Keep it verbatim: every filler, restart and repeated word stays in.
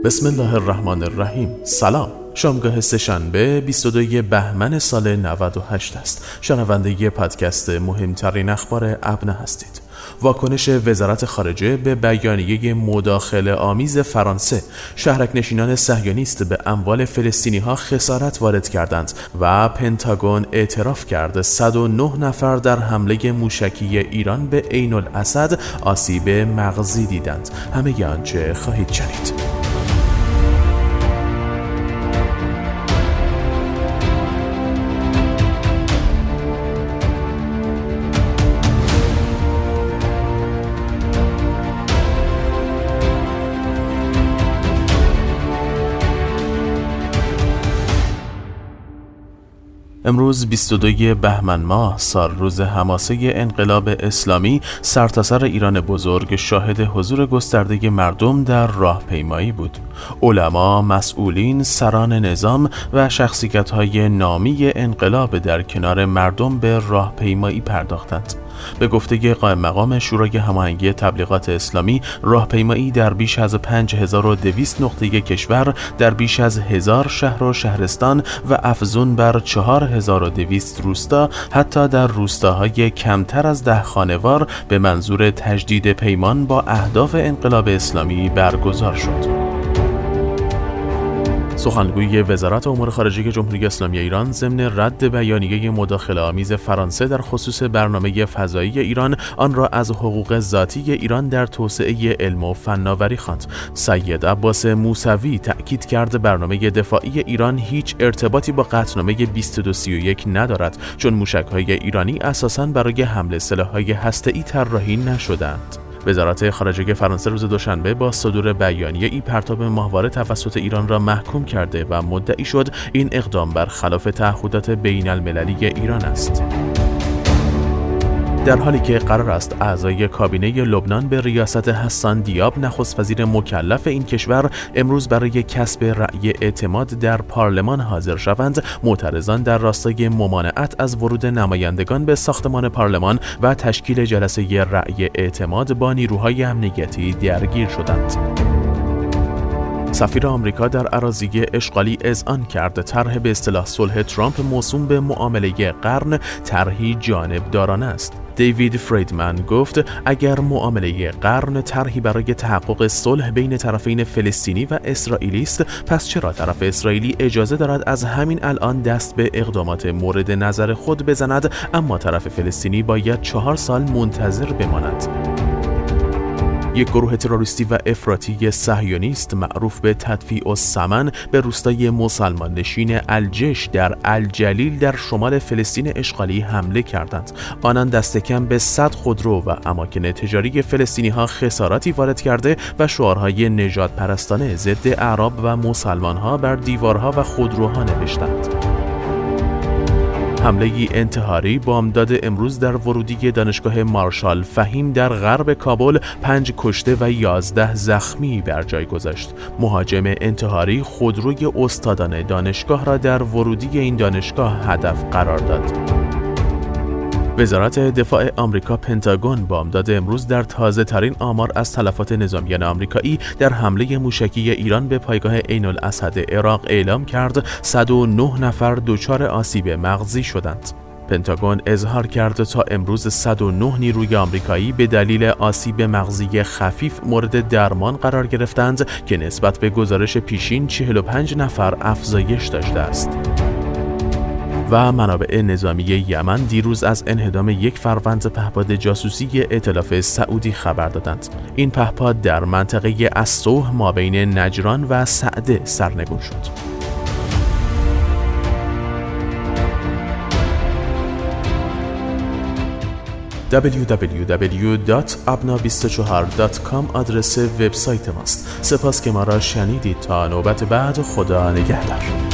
بسم الله الرحمن الرحیم. سلام. شامگاه سه‌شنبه بیست و دوم بهمن سال نود و هشت است. شنونده پادکست مهمترین اخبار ابنا هستید. واکنش وزارت خارجه به بیانیه مداخله آمیز فرانسه. شهرک نشینان صهیونیست به اموال فلسطینی ها خسارت وارد کردند و پنتاگون اعتراف کرد صد و نه نفر در حمله موشکی ایران به عین الاسد آسیب مغزی دیدند. همه آنچه خواهید شنید. امروز بیست و دوم بهمن ماه سال روز حماسه انقلاب اسلامی، سرتاسر ایران بزرگ شاهد حضور گسترده مردم در راهپیمایی بود. علما، مسئولین، سران نظام و شخصیت‌های نامی انقلاب در کنار مردم به راهپیمایی پرداختند. به گفته قائم مقام شورای هماهنگی تبلیغات اسلامی، راهپیمایی در بیش از پنج هزار و دویست نقطه کشور در بیش از هزار شهر و شهرستان و افزون بر چهار هزار و دویست روستا، حتی در روستاهای کمتر از ده خانوار، به منظور تجدید پیمان با اهداف انقلاب اسلامی برگزار شد. سخنگوی وزارت امور خارجه جمهوری اسلامی ایران ضمن رد بیانیه مداخله آمیز فرانسه در خصوص برنامه فضایی ایران، آن را از حقوق ذاتی ایران در توسعه علم و فناوری خواند. سید عباس موسوی تأکید کرد برنامه دفاعی ایران هیچ ارتباطی با قطعنامه بیست و دو سی و یک ندارد، چون موشک‌های ایرانی اساساً برای حمل سلاح‌های هسته‌ای طراحی نشدند. وزارت خارجه فرانسه روز دوشنبه با صدور بیانیه‌ای پرتاب ماهواره توسط ایران را محکوم کرده و مدعی شد این اقدام بر خلاف تعهدات بین المللی ایران است. در حالی که قرار است اعضای کابینه لبنان به ریاست حسان دیاب، نخست وزیر مکلف این کشور، امروز برای کسب رأی اعتماد در پارلمان حاضر شوند، معترضان در راستای ممانعت از ورود نمایندگان به ساختمان پارلمان و تشکیل جلسه رأی اعتماد با نیروهای امنیتی درگیر شدند. سفیر آمریکا در اراضی اشغالی اذعان کرد طرح به اصطلاح صلح ترامپ موسوم به معامله قرن طرحی جانبدارانه است. دیوید فریدمن گفت اگر معامله قرن طرحی برای تحقق صلح بین طرفین فلسطینی و اسرائیلی است، پس چرا طرف اسرائیلی اجازه دارد از همین الان دست به اقدامات مورد نظر خود بزند، اما طرف فلسطینی باید چهار سال منتظر بماند؟ یک گروه تروریستی و افراطی صهیونیست معروف به تدفیع الثمن به روستای مسلمان نشین الجش در الجلیل در شمال فلسطین اشغالی حمله کردند. آنان دست کم به صد خودرو و اماکن تجاری فلسطینی ها خساراتی وارد کرده و شعارهای نژاد پرستانه ضد اعراب و مسلمان ها بر دیوارها و خودروها نوشتند. حمله انتحاری بامداد امروز در ورودی دانشگاه مارشال فهیم در غرب کابل پنج کشته و یازده زخمی بر جای گذاشت. مهاجم انتحاری خودروی استادان دانشگاه را در ورودی این دانشگاه هدف قرار داد. وزارت دفاع آمریکا پنتاگون بامداد امروز در تازه ترین آمار از تلفات نظامیان آمریکایی در حمله موشکی ایران به پایگاه عین الاسد عراق اعلام کرد صد و نه نفر دچار آسیب مغزی شدند. پنتاگون اظهار کرد تا امروز صد و نه نیروی آمریکایی به دلیل آسیب مغزی خفیف مورد درمان قرار گرفتند که نسبت به گزارش پیشین چهل و پنج نفر افزایش داشته است. و منابع نظامی یمن دیروز از انهدام یک فروند پهپاد جاسوسی ائتلاف سعودی خبر دادند. این پهپاد در منطقه الصوح مابین نجران و سعده سرنگون شد. دبلیو دبلیو دبلیو دات ابنا بیست و چهار دات کام آدرس وبسایت ماست. سپاس که ما را شنیدید. تا نوبت بعد، خدا نگهدار.